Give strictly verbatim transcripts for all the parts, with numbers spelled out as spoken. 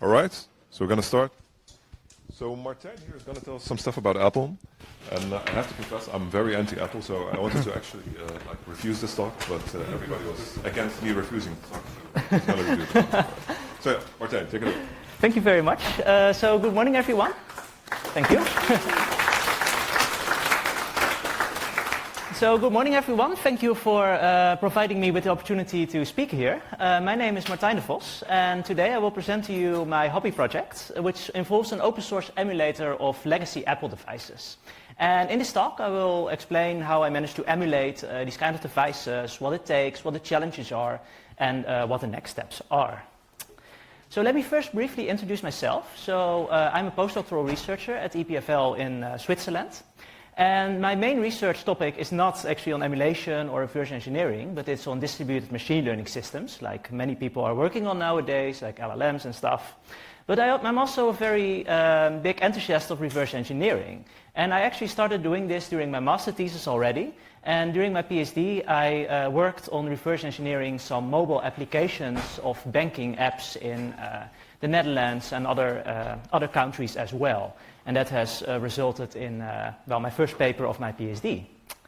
All right, so we're going to start. So Martijn here is going to tell us some stuff about Apple. And uh, I have to confess, I'm very anti-Apple, so I wanted to actually uh, like refuse this talk, but uh, everybody was against me refusing the talk. So, it's gonna refuse it. So yeah, Martijn, take it over. Thank you very much. Uh, so good morning, everyone. Thank you. So good morning, everyone. Thank you for uh, providing me with the opportunity to speak here. Uh, my name is Martijn de Vos, and today I will present to you my hobby project, which involves an open source emulator of legacy Apple devices. And in this talk, I will explain how I managed to emulate uh, these kind of devices, what it takes, what the challenges are, and uh, what the next steps are. So let me first briefly introduce myself. So uh, I'm a postdoctoral researcher at E P F L in uh, Switzerland. And my main research topic is not actually on emulation or reverse engineering, but it's on distributed machine learning systems, like many people are working on nowadays, like L L Ms and stuff. But I, I'm also a very um, big enthusiast of reverse engineering. And I actually started doing this during my master thesis already. And during my PhD, I uh, worked on reverse engineering some mobile applications of banking apps in uh, the Netherlands and other, uh, other countries as well. And that has uh, resulted in, uh, well, my first paper of my PhD.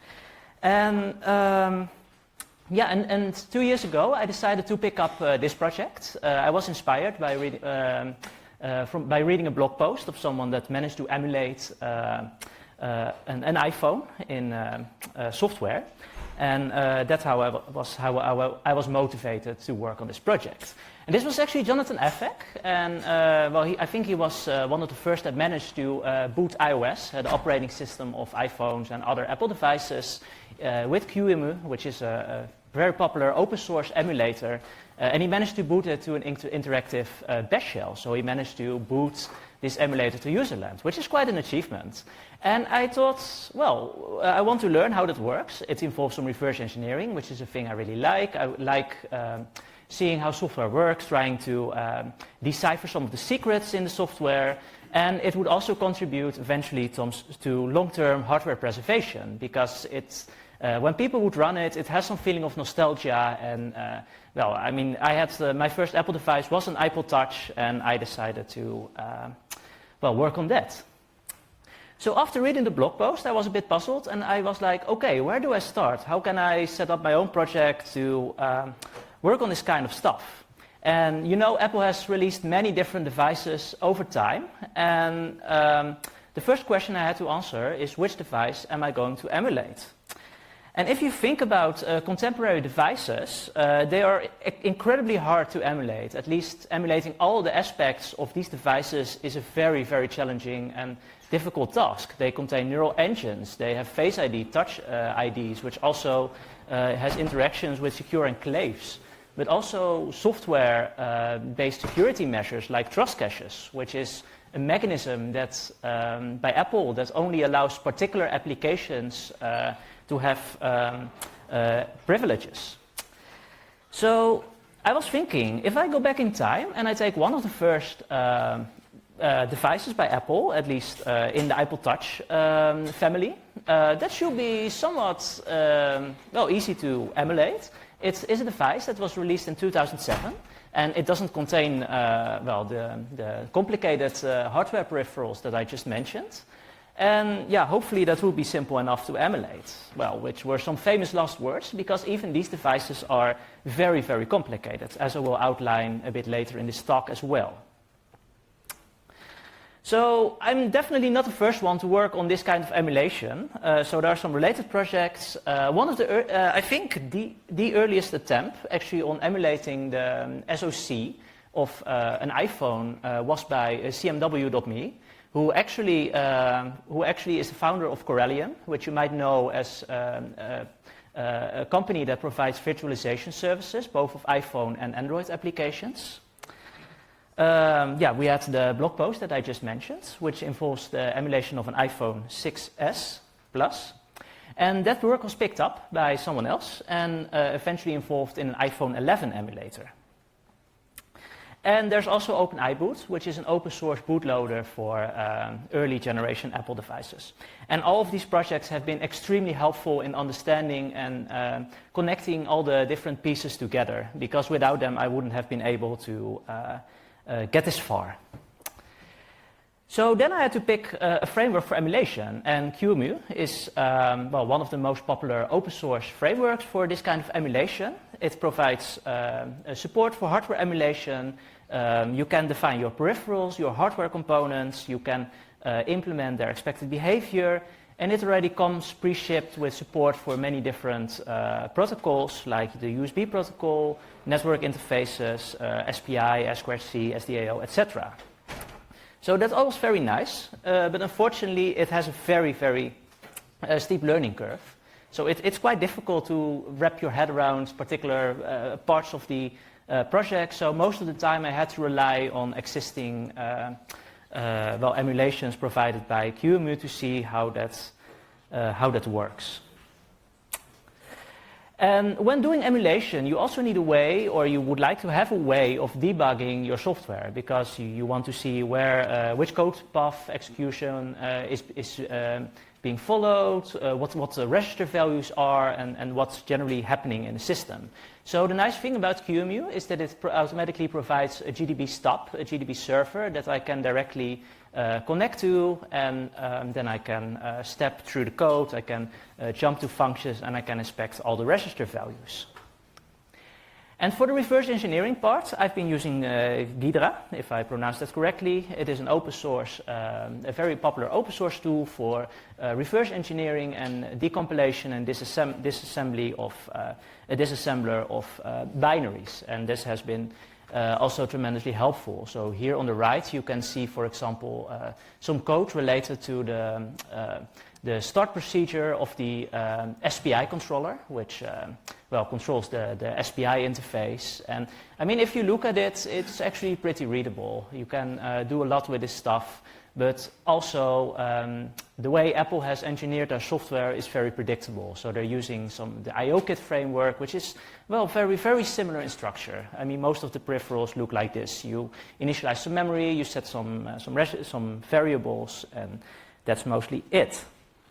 And um, yeah, and, and two years ago, I decided to pick up uh, this project. Uh, I was inspired by, read, um, uh, from, by reading a blog post of someone that managed to emulate uh, uh, an, an iPhone in uh, uh, software. And uh, that's how I was, how I, I was motivated to work on this project. And this was actually Jonathan Effeck, and uh, well, he, I think he was uh, one of the first that managed to uh, boot iOS, uh, the operating system of iPhones and other Apple devices, uh, with Q E M U, which is a, a very popular open source emulator, uh, and he managed to boot it to an inter interactive uh, bash shell. So he managed to boot this emulator to userland, which is quite an achievement. And I thought, well, uh, I want to learn how that works. It involves some reverse engineering, which is a thing I really like. I like um, seeing how software works, trying to um, decipher some of the secrets in the software, and it would also contribute eventually to, to long-term hardware preservation, because it's, uh, when people would run it, it has some feeling of nostalgia, and uh, well, I mean, I had, uh, my first Apple device was an iPod Touch, and I decided to, uh, well, work on that. So after reading the blog post, I was a bit puzzled, and I was like, okay, where do I start? How can I set up my own project to um, work on this kind of stuff? And you know, Apple has released many different devices over time, and um, the first question I had to answer is, which device am I going to emulate? And if you think about uh, contemporary devices, uh, they are incredibly hard to emulate. At least emulating all the aspects of these devices is a very, very challenging and difficult task. They contain neural engines, they have Face I D, Touch uh, I Ds, which also uh, has interactions with secure enclaves, but also software-based uh, security measures like trust caches, which is a mechanism that, um, by Apple, that only allows particular applications uh, to have um, uh, privileges. So I was thinking, if I go back in time and I take one of the first uh, uh, devices by Apple, at least uh, in the iPod Touch um, family, uh, that should be somewhat um, well, easy to emulate. It is a device that was released in two thousand seven, and it doesn't contain uh, well, the, the complicated uh, hardware peripherals that I just mentioned. And yeah, hopefully that will be simple enough to emulate. Well, which were some famous last words, because even these devices are very, very complicated, as I will outline a bit later in this talk as well. So I'm definitely not the first one to work on this kind of emulation. Uh, so there are some related projects. Uh, one of the, uh, I think the, the earliest attempt actually on emulating the um, S O C of uh, an iPhone uh, was by uh, C M W dot me. Who actually, uh, who actually is the founder of Corellium, which you might know as um, uh, uh, a company that provides virtualization services, both of iPhone and Android applications. Um, yeah, we had the blog post that I just mentioned, which involves the emulation of an iPhone six S Plus. And that work was picked up by someone else and uh, eventually involved in an iPhone eleven emulator. And there's also OpenIBoot, which is an open source bootloader for um, early generation Apple devices. And all of these projects have been extremely helpful in understanding and uh, connecting all the different pieces together, because without them I wouldn't have been able to uh, uh, get this far. So then I had to pick uh, a framework for emulation, and QEMU is um, well, one of the most popular open source frameworks for this kind of emulation. It provides um, support for hardware emulation. Um, you can define your peripherals, your hardware components, you can uh, implement their expected behavior, and it already comes pre-shipped with support for many different uh, protocols, like the U S B protocol, network interfaces, uh, S P I, S two C, S D A O, et cetera. So that's always very nice, uh, but unfortunately it has a very, very uh, steep learning curve. So it, it's quite difficult to wrap your head around particular uh, parts of the uh, project. So most of the time I had to rely on existing uh, uh, well, emulations provided by QEMU to see how that, uh, how that works. And when doing emulation, you also need a way, or you would like to have a way of debugging your software, because you, you want to see where, uh, which code path execution uh, is, is um, being followed, uh, what, what the register values are, and, and what's generally happening in the system. So the nice thing about QEMU is that it pro automatically provides a G D B stub, a G D B server that I can directly uh, connect to, and um, then I can uh, step through the code, I can uh, jump to functions, and I can inspect all the register values. And for the reverse engineering part, I've been using uh, Ghidra, if I pronounce that correctly. It is an open source, um, a very popular open source tool for uh, reverse engineering and decompilation and disassemb disassembly of uh, a disassembler of uh, binaries. And this has been uh, also tremendously helpful. So here on the right, you can see, for example, uh, some code related to the um, uh, the start procedure of the um, S P I controller, which um, well controls the, the S P I interface. And I mean, if you look at it, it's actually pretty readable. You can uh, do a lot with this stuff, but also um, the way Apple has engineered their software is very predictable. So they're using some the I O Kit framework, which is well very very similar in structure. I mean, most of the peripherals look like this. You initialize some memory, you set some uh, some some variables, and that's mostly it.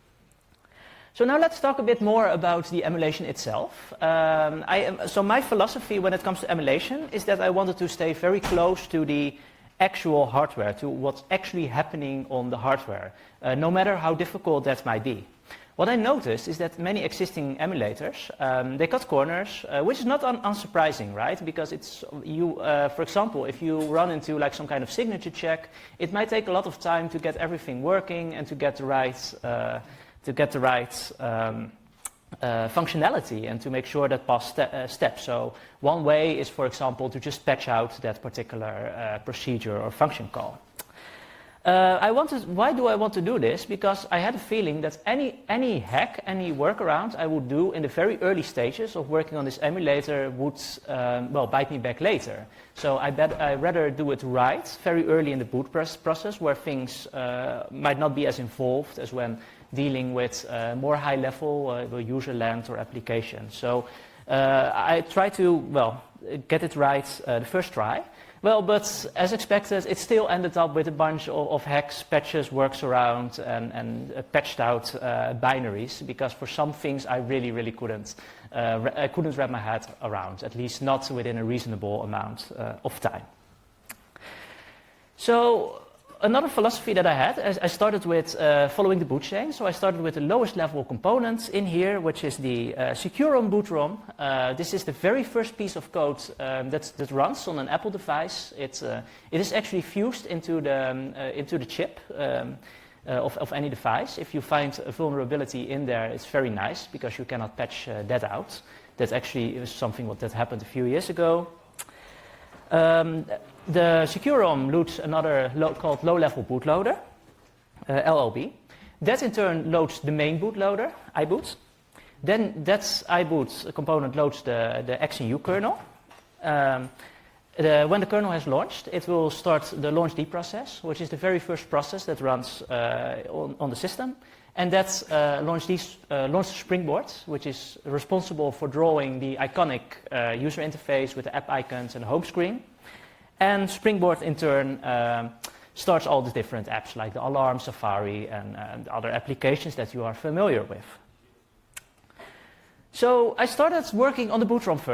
So now let's talk a bit more about the emulation itself. Um, I am, so my philosophy when it comes to emulation is that I wanted to stay very close to the actual hardware, to what's actually happening on the hardware, uh, no matter how difficult that might be. What I noticed is that many existing emulators, um, they cut corners, uh, which is not un unsurprising, right? Because it's, you, uh, for example, if you run into like some kind of signature check, it might take a lot of time to get everything working and to get the right uh, to get the right um, uh, functionality and to make sure that pass ste uh, steps. So one way is, for example, to just patch out that particular uh, procedure or function call. Uh, I wanted, why do I want to do this? Because I had a feeling that any, any hack, any workaround I would do in the very early stages of working on this emulator would, um, well, bite me back later. So I bet I'd rather do it right, very early in the boot process, where things uh, might not be as involved as when dealing with uh, more high-level uh, user land or application. So uh, I try to, well, get it right uh, the first try. Well, but as expected, it still ended up with a bunch of, of hacks, patches, workarounds, and, and uh, patched out uh, binaries, because for some things I really, really couldn't, uh, I couldn't wrap my head around, at least not within a reasonable amount uh, of time. So another philosophy that I had, I started with uh, following the boot chain. So I started with the lowest level component in here, which is the uh, Securom boot ROM. Uh, this is the very first piece of code um, that, that runs on an Apple device. It's, uh, it is actually fused into the, um, uh, into the chip um, uh, of, of any device. If you find a vulnerability in there, it's very nice, because you cannot patch uh, that out. That actually is something that happened a few years ago. Um, The Securom loads another lo called low-level bootloader, uh, L L B. That in turn loads the main bootloader, iBoot. Then that iBoot component loads the, the X N U kernel. Um, the, when the kernel has launched, it will start the launchd process, which is the very first process that runs uh, on, on the system. And that uh, launchd uh, launches Springboard, which is responsible for drawing the iconic uh, user interface with the app icons and the home screen. And Springboard, in turn, um, starts all the different apps, like the Alarm, Safari, and, and other applications that you are familiar with. So I started working on the boot ROM first.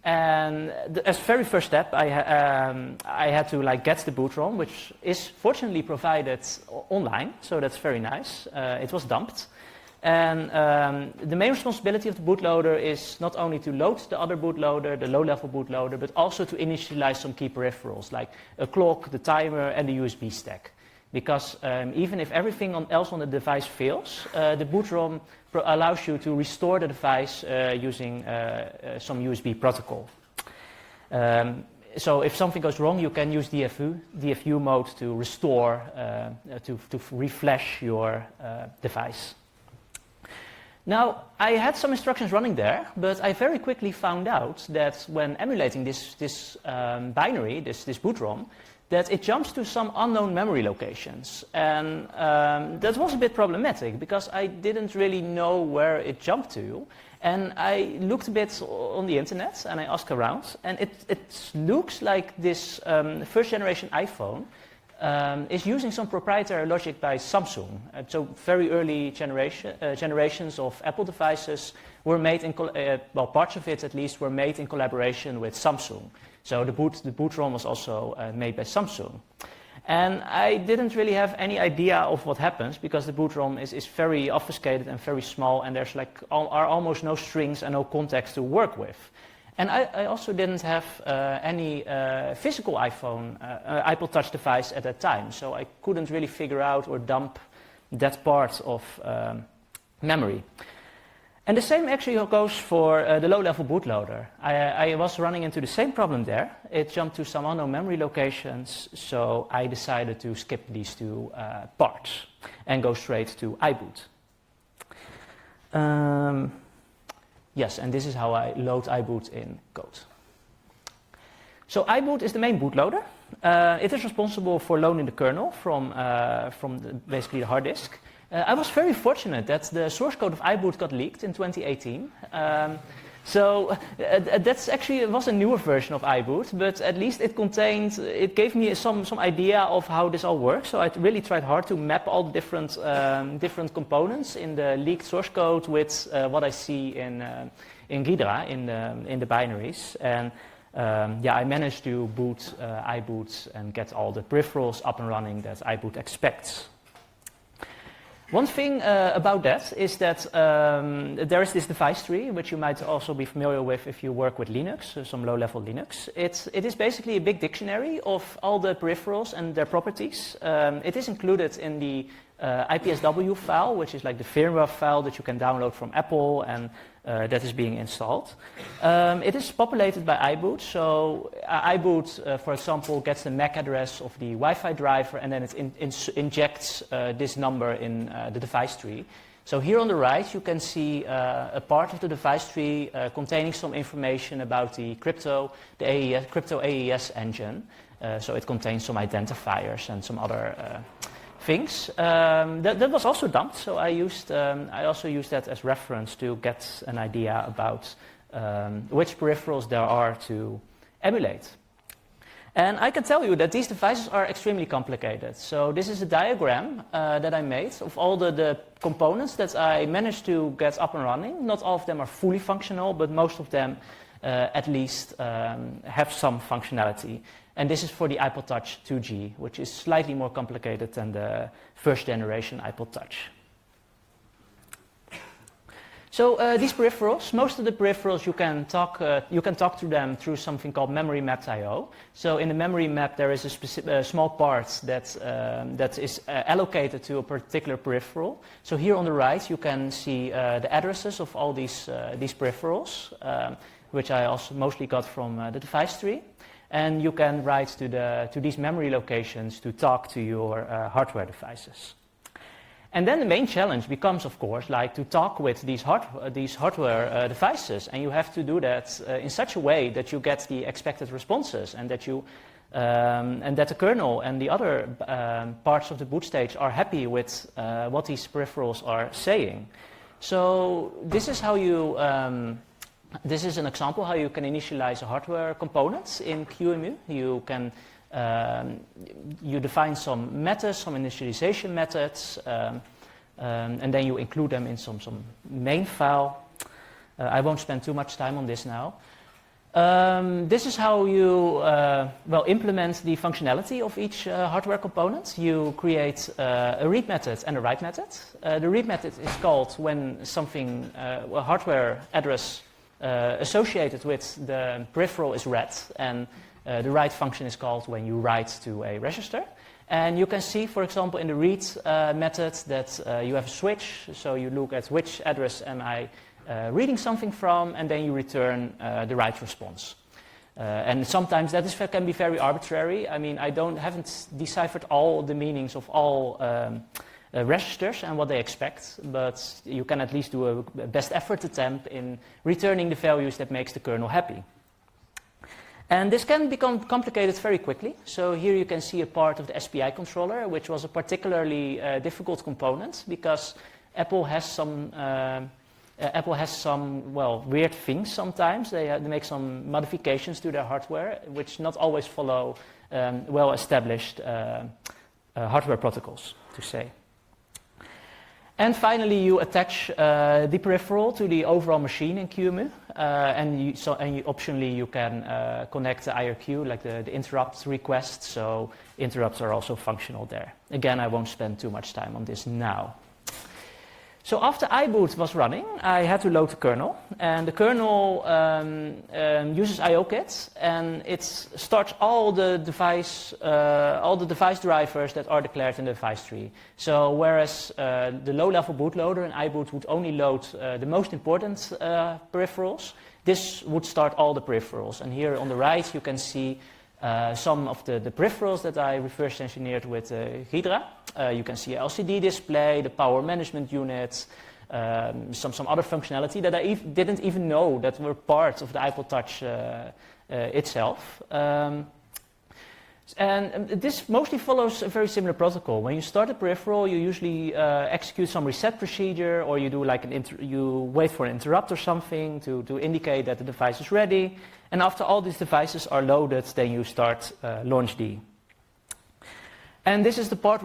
And the, as very first step, I, ha um, I had to like get the boot ROM, which is fortunately provided online, so that's very nice. Uh, it was dumped. And um, the main responsibility of the bootloader is not only to load the other bootloader, the low-level bootloader, but also to initialize some key peripherals, like a clock, the timer, and the U S B stack. Because um, even if everything on, else on the device fails, uh, the boot ROM allows you to restore the device uh, using uh, uh, some U S B protocol. Um, so if something goes wrong, you can use D F U, D F U mode to restore, uh, to, to reflash your uh, device. Now, I had some instructions running there, but I very quickly found out that when emulating this, this um, binary, this, this boot ROM, that it jumps to some unknown memory locations. And um, that was a bit problematic, because I didn't really know where it jumped to. And I looked a bit on the internet, and I asked around, and it, it looks like this um, first generation iPhone Um, is using some proprietary logic by Samsung. Uh, so very early generation, uh, generations of Apple devices were made in, uh, well, parts of it at least were made in collaboration with Samsung. So the boot, the boot ROM was also uh, made by Samsung. And I didn't really have any idea of what happens, because the boot ROM is, is very obfuscated and very small, and there's like al are almost no strings and no context to work with. And I, I also didn't have uh, any uh, physical iPhone, uh, uh, Apple Touch device at that time, so I couldn't really figure out or dump that part of um, memory. And the same actually goes for uh, the low-level bootloader. I, I was running into the same problem there. It jumped to some unknown memory locations, so I decided to skip these two uh, parts and go straight to iBoot. Um, Yes, and this is how I load iBoot in code. So iBoot is the main bootloader. Uh, it is responsible for loading the kernel from, uh, from the, basically the hard disk. Uh, I was very fortunate that the source code of iBoot got leaked in twenty eighteen. Um, so uh, that's actually, it was a newer version of iBoot, but at least it contained, it gave me some, some idea of how this all works. So I really tried hard to map all the different, um, different components in the leaked source code with uh, what I see in, uh, in Ghidra, in the, in the binaries. And um, yeah, I managed to boot uh, iBoot and get all the peripherals up and running that iBoot expects. One thing uh, about that is that um, there is this device tree, which you might also be familiar with if you work with Linux, uh, some low-level Linux. It's, it is basically a big dictionary of all the peripherals and their properties. Um, it is included in the uh, I P S W file, which is like the firmware file that you can download from Apple and uh, that is being installed. Um, it is populated by iBoot, so uh, iBoot, uh, for example, gets the M A C address of the Wi-Fi driver, and then it in, in, injects uh, this number in uh, the device tree. So here on the right, you can see uh, a part of the device tree uh, containing some information about the crypto, the A E S, crypto A E S engine. Uh, so it contains some identifiers and some other uh, things. Um, that, that was also dumped, so I used um, I also used that as reference to get an idea about um, which peripherals there are to emulate. And I can tell you that these devices are extremely complicated. So this is a diagram uh, that I made of all the, the components that I managed to get up and running. Not all of them are fully functional, but most of them uh, at least um, have some functionality. And this is for the iPod Touch two G, which is slightly more complicated than the first generation iPod Touch. So uh, these peripherals, most of the peripherals you can talk, uh, you can talk to them through something called memory mapped I O. So in the memory map there is a specific, uh, small part that, um, that is uh, allocated to a particular peripheral. So here on the right you can see uh, the addresses of all these, uh, these peripherals, um, which I also mostly got from uh, the device tree. And you can write to, the, to these memory locations to talk to your uh, hardware devices. And then the main challenge becomes, of course, like to talk with these, hard, uh, these hardware uh, devices, and you have to do that uh, in such a way that you get the expected responses, and that you, um, and that the kernel and the other um, parts of the boot stage are happy with uh, what these peripherals are saying. So this is how you. Um, This is an example how you can initialize a hardware component in Q E M U. You can um, you define some methods, some initialization methods, um, um, and then you include them in some some main file. Uh, I won't spend too much time on this now. Um, this is how you uh, well implement the functionality of each uh, hardware component. You create uh, a read method and a write method. Uh, the read method is called when something, uh, a hardware address uh, associated with the peripheral is read, and uh, the write function is called when you write to a register. And you can see, for example, in the read uh, method that uh, you have a switch, so you look at which address am I Uh, reading something from, and then you return uh, the right response. Uh, and sometimes that is, can be very arbitrary. I mean, I don't, haven't deciphered all the meanings of all um, uh, registers and what they expect, but you can at least do a best effort attempt in returning the values that makes the kernel happy. And this can become complicated very quickly. So here you can see a part of the S P I controller, which was a particularly uh, difficult component because Apple has some uh, Uh, Apple has some, well, weird things sometimes. They, uh, they make some modifications to their hardware, which not always follow um, well-established uh, uh, hardware protocols, to say. And finally, you attach uh, the peripheral to the overall machine in Q E M U. Uh, and you, so, and you, optionally, you can uh, connect the I R Q, like the, the interrupt request. So interrupts are also functional there. Again, I won't spend too much time on this now. So after iBoot was running, I had to load the kernel, and the kernel um, um, uses I O Kit, and it starts all the device, uh, all the device drivers that are declared in the device tree. So whereas uh, the low-level bootloader in iBoot would only load uh, the most important uh, peripherals, this would start all the peripherals. And here on the right, you can see Uh, some of the, the peripherals that I reverse engineered with uh, Hydra. Uh, you can see a L C D display, the power management unit, um, some, some other functionality that I ev didn't even know that were part of the iPod Touch uh, uh, itself. Um, and this mostly follows a very similar protocol. When you start a peripheral, you usually uh, execute some reset procedure, or you do like an inter you wait for an interrupt or something to, to indicate that the device is ready. And after all these devices are loaded, then you start uh, launch D. And this is the part